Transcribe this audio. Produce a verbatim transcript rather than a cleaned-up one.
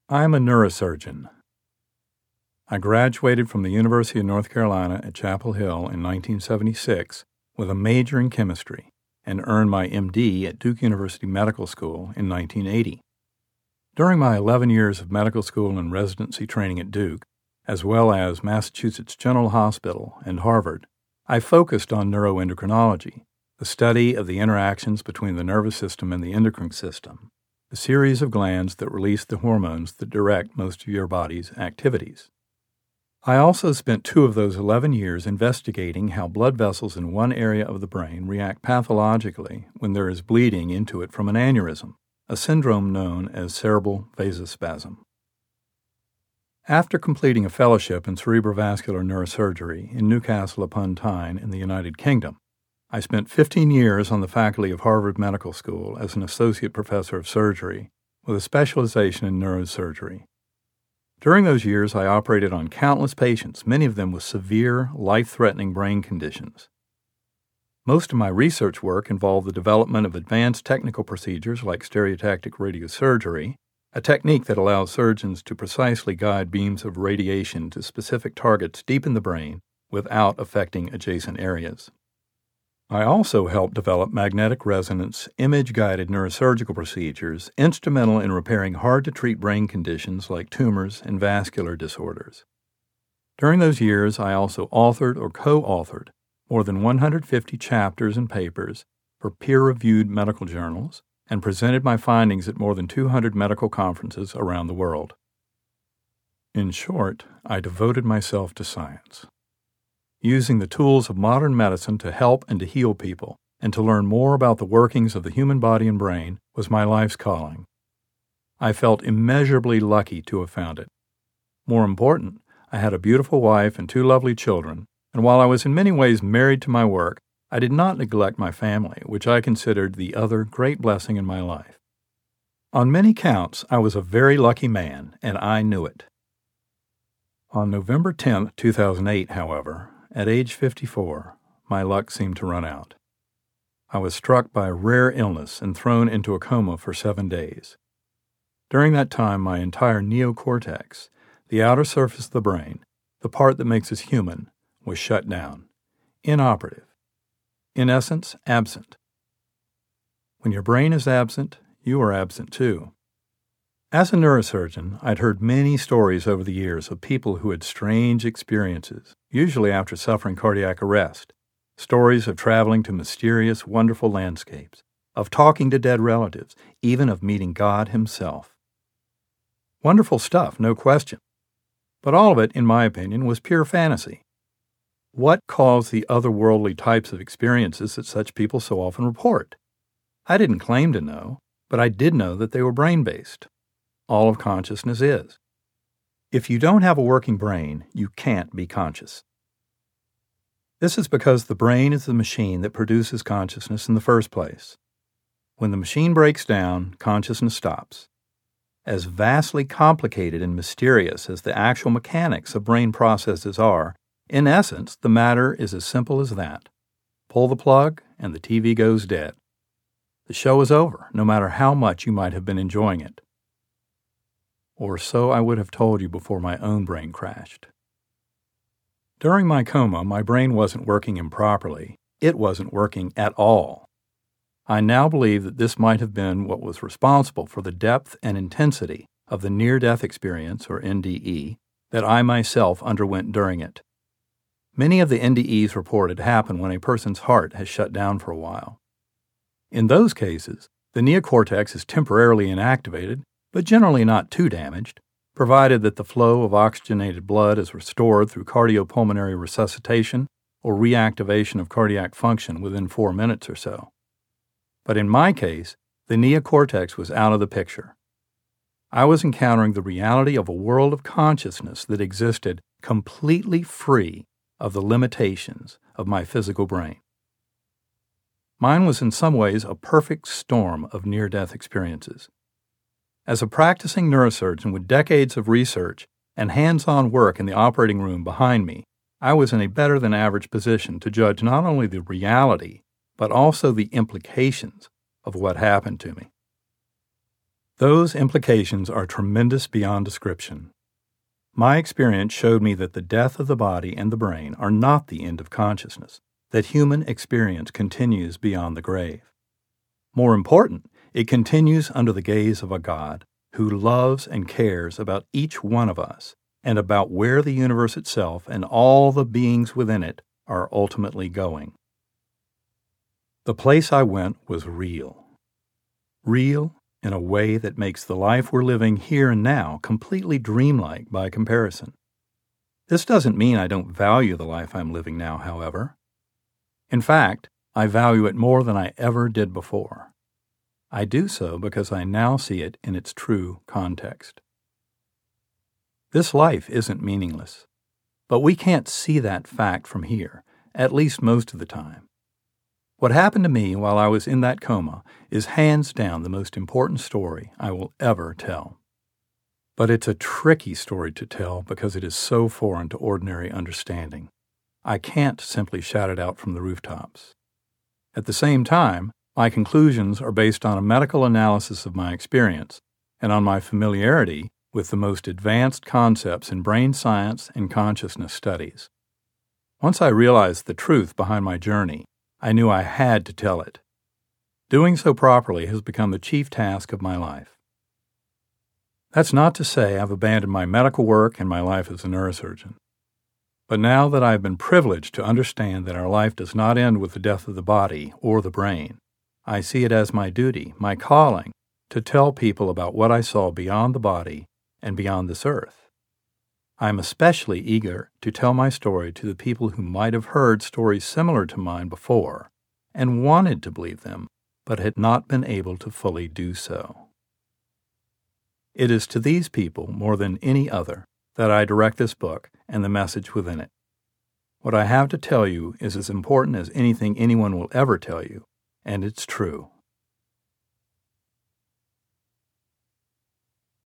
I'm a neurosurgeon. I graduated from the University of North Carolina at Chapel Hill in nineteen seventy-six with a major in chemistry and earned my M D at Duke University Medical School in nineteen eighty. During my eleven years of medical school and residency training at Duke, as well as Massachusetts General Hospital and Harvard, I focused on neuroendocrinology, the study of the interactions between the nervous system and the endocrine system, a series of glands that release the hormones that direct most of your body's activities. I also spent two of those eleven years investigating how blood vessels in one area of the brain react pathologically when there is bleeding into it from an aneurysm, a syndrome known as cerebral vasospasm. After completing a fellowship in cerebrovascular neurosurgery in Newcastle upon Tyne in the United Kingdom, I spent fifteen years on the faculty of Harvard Medical School as an associate professor of surgery with a specialization in neurosurgery. During those years, I operated on countless patients, many of them with severe, life-threatening brain conditions. Most of my research work involved the development of advanced technical procedures like stereotactic radiosurgery, a technique that allows surgeons to precisely guide beams of radiation to specific targets deep in the brain without affecting adjacent areas. I also helped develop magnetic resonance, image-guided neurosurgical procedures instrumental in repairing hard-to-treat brain conditions like tumors and vascular disorders. During those years, I also authored or co-authored more than one hundred fifty chapters and papers for peer-reviewed medical journals and presented my findings at more than two hundred medical conferences around the world. In short, I devoted myself to science. Using the tools of modern medicine to help and to heal people, and to learn more about the workings of the human body and brain was my life's calling. I felt immeasurably lucky to have found it. More important, I had a beautiful wife and two lovely children, and while I was in many ways married to my work, I did not neglect my family, which I considered the other great blessing in my life. On many counts, I was a very lucky man, and I knew it. On November tenth, two thousand eight, however, at age fifty-four, my luck seemed to run out. I was struck by a rare illness and thrown into a coma for seven days. During that time, my entire neocortex, the outer surface of the brain, the part that makes us human, was shut down, inoperative, in essence, absent. When your brain is absent, you are absent too. As a neurosurgeon, I'd heard many stories over the years of people who had strange experiences, usually after suffering cardiac arrest, stories of traveling to mysterious, wonderful landscapes, of talking to dead relatives, even of meeting God himself. Wonderful stuff, no question. But all of it, in my opinion, was pure fantasy. What caused the otherworldly types of experiences that such people so often report? I didn't claim to know, but I did know that they were brain-based. All of consciousness is. If you don't have a working brain, you can't be conscious. This is because the brain is the machine that produces consciousness in the first place. When the machine breaks down, consciousness stops. As vastly complicated and mysterious as the actual mechanics of brain processes are, in essence, the matter is as simple as that. Pull the plug, and the T V goes dead. The show is over, no matter how much you might have been enjoying it. Or so I would have told you before my own brain crashed. During my coma, my brain wasn't working improperly. It wasn't working at all. I now believe that this might have been what was responsible for the depth and intensity of the near-death experience, or N D E, that I myself underwent during it. Many of the N D Es reported happen when a person's heart has shut down for a while. In those cases, the neocortex is temporarily inactivated, but generally not too damaged, provided that the flow of oxygenated blood is restored through cardiopulmonary resuscitation or reactivation of cardiac function within four minutes or so. But in my case, the neocortex was out of the picture. I was encountering the reality of a world of consciousness that existed completely free of the limitations of my physical brain. Mine was in some ways a perfect storm of near-death experiences. As a practicing neurosurgeon with decades of research and hands-on work in the operating room behind me, I was in a better-than-average position to judge not only the reality, but also the implications of what happened to me. Those implications are tremendous beyond description. My experience showed me that the death of the body and the brain are not the end of consciousness, that human experience continues beyond the grave. More important, it continues under the gaze of a God who loves and cares about each one of us and about where the universe itself and all the beings within it are ultimately going. The place I went was real. Real in a way that makes the life we're living here and now completely dreamlike by comparison. This doesn't mean I don't value the life I'm living now, however. In fact, I value it more than I ever did before. I do so because I now see it in its true context. This life isn't meaningless, but we can't see that fact from here, at least most of the time. What happened to me while I was in that coma is hands down the most important story I will ever tell. But it's a tricky story to tell because it is so foreign to ordinary understanding. I can't simply shout it out from the rooftops. At the same time, my conclusions are based on a medical analysis of my experience and on my familiarity with the most advanced concepts in brain science and consciousness studies. Once I realized the truth behind my journey, I knew I had to tell it. Doing so properly has become the chief task of my life. That's not to say I've abandoned my medical work and my life as a neurosurgeon. But now that I've been privileged to understand that our life does not end with the death of the body or the brain, I see it as my duty, my calling, to tell people about what I saw beyond the body and beyond this earth. I am especially eager to tell my story to the people who might have heard stories similar to mine before and wanted to believe them, but had not been able to fully do so. It is to these people, more than any other, that I direct this book and the message within it. What I have to tell you is as important as anything anyone will ever tell you, and it's true.